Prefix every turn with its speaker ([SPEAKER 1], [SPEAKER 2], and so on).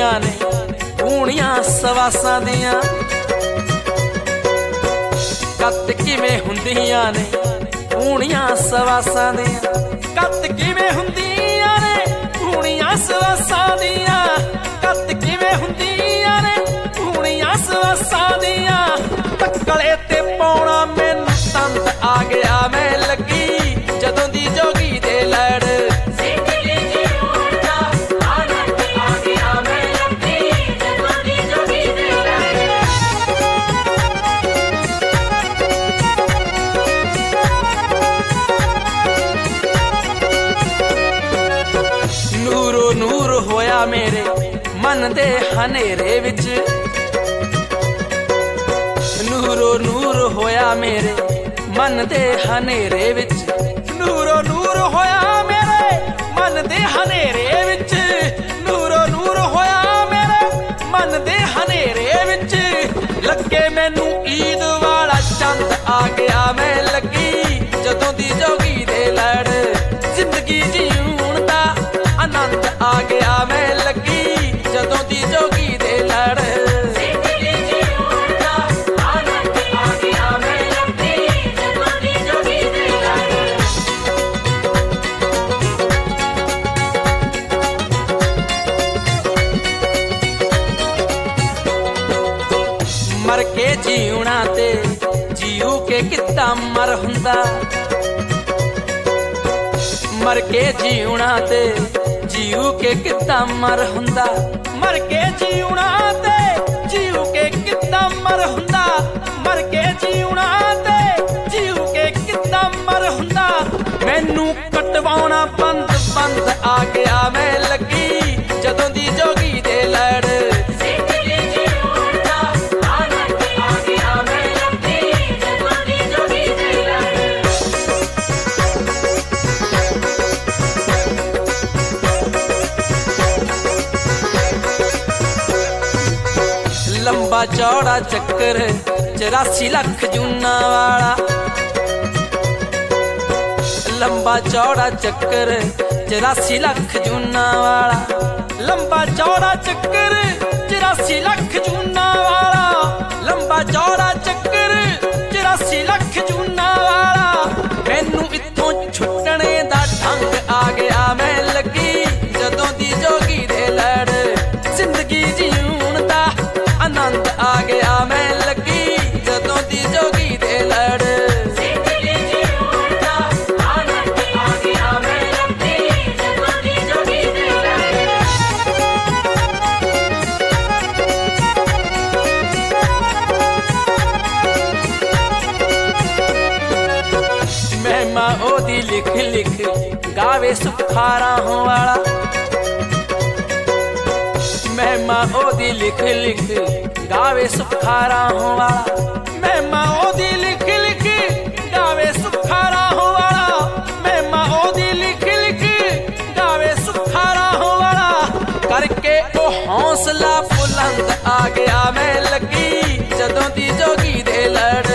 [SPEAKER 1] ਹੁੰਦੀਆਂ ਨੇ ਪੂਣੀਆਂ ਸਵਾਸਾਂ ਦੀਆਂ। ਕੱਤ ਕਿਵੇਂ ਹੁੰਦੀਆਂ ਨੇ ਪੂਣੀਆਂ ਸਵਾਸਾਂ ਦੀਆਂ। ਕੱਤ ਕਿਵੇਂ ਹੁੰਦੀਆਂ ਨੇ ਪੂਣੀਆਂ ਸਵਾਸਾਂ ਦੀਆਂ। ਕੱਤ ਕਿਵੇਂ ਹੁੰਦੀਆਂ ਨੇ ਪੂਣੀਆਂ ਸਵਾਸਾਂ ਦੀਆਂ। ਤੱਕਲੇ ਤੇ ਪਾਉਣਾ ਮੈਨੂੰ ਤੰਦ ਆ ਗਿਆ ਮੈਂ ਲੱਗੀ ਜਦੋਂ ਦੀ ਜੋਗੀ ਦੇ ਲੜ। ਨੂਰੋ ਨੂਰ ਹੋਇਆ ਮੇਰੇ ਮਨ ਦੇ ਹਨੇਰੇ ਵਿੱਚ। ਨੂਰੋ ਨੂਰ ਹੋਇਆ ਮੇਰੇ ਮਨ ਦੇ ਹਨੇਰੇ ਵਿੱਚ। ਨੂਰੋ ਨੂਰ ਹੋਇਆ ਮੇਰੇ ਮਨ ਦੇ ਹਨੇਰੇ ਵਿੱਚ। ਨੂਰੋ ਨੂਰ ਹੋਇਆ ਮੇਰੇ ਮਨ ਦੇ ਹਨੇਰੇ ਵਿੱਚ। ਲੱਗੇ ਮੈਨੂੰ ਈਦ ਵਾਲਾ ਚੰਦ ਆ ਗਿਆ ਮੈਂ ਲੱਗੀ ਜਦੋਂ ਦੀ ਜੋਗੀ ਦੇ ਲੜ। ਜ਼ਿੰਦਗੀ ਜਿਉਣ ਦਾ ਆਨੰਦ ਆ ਗਿਆ ਮੈਂ ਲੱਗੀ ਜਦੋਂ ਦੀ ਜੋਗੀ ਦੇ ਲੜ। मर के जीवना ते जीव के कितना मर हुंदा। मर के जीवना ते जीव के कितना मर हुंदा। मर के जीवना ते जीव के कितना मर हुंदा। मर के जीवना ते जीव के कितना मर हुंदा। मैनू कटवाउणा बंद बंद आ गया मैं लगी जदों दी जोगी दे लड़। लंबा चौड़ा चक्कर 84 लाख जूना वाला। लंबा चौड़ा चक्कर 84 लाख जूना वाला। लंबा चौड़ा चक्कर 84 लाख जूना वाला। लंबा चौड़ा चक्कर 84 लाख जूना वाला। मैनू इत्थों छुट्टने दा ढंग आ गया मैं लगी जदों दी जोगी दे लड़। जिंदगी जीउण दा आनंद आ गया मैं लगी जदों दी जोगी दे लड़। महिमा ओदी लिख लिख गावे सुखारा हो वाला। महिमा ओदी लिख लिख गावे सुखारा हो वाला। महिमा ओदी लिख लिख गावे सुखारा हो वाला। महिमा ओदी लिख लिख गावे सुखारा हो वाला। करके ओ हौसला बुलंद आ गया मैं लगी जदों दी जोगी दे लड़।